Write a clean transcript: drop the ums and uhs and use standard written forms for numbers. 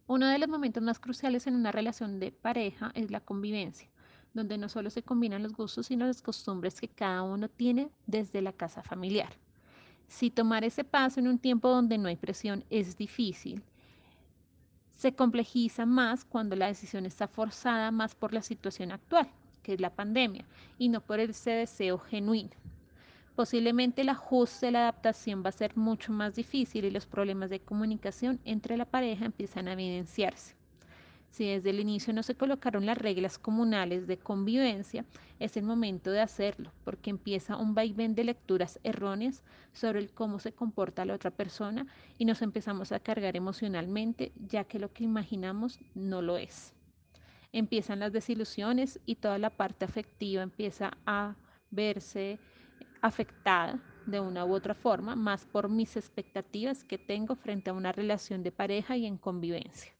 Uno de los momentos más cruciales en una relación de pareja es la convivencia, donde no solo se combinan los gustos, sino las costumbres que cada uno tiene desde la casa familiar. Si tomar ese paso en un tiempo donde no hay presión es difícil, se complejiza más cuando la decisión está forzada más por la situación actual, que es la pandemia, y no por ese deseo genuino. Posiblemente el ajuste, la adaptación va a ser mucho más difícil y los problemas de comunicación entre la pareja empiezan a evidenciarse. Si desde el inicio no se colocaron las reglas comunales de convivencia, es el momento de hacerlo, porque empieza un vaivén de lecturas erróneas sobre el cómo se comporta la otra persona y nos empezamos a cargar emocionalmente, ya que lo que imaginamos no lo es. Empiezan las desilusiones y toda la parte afectiva empieza a verse afectada de una u otra forma, más por mis expectativas que tengo frente a una relación de pareja y en convivencia.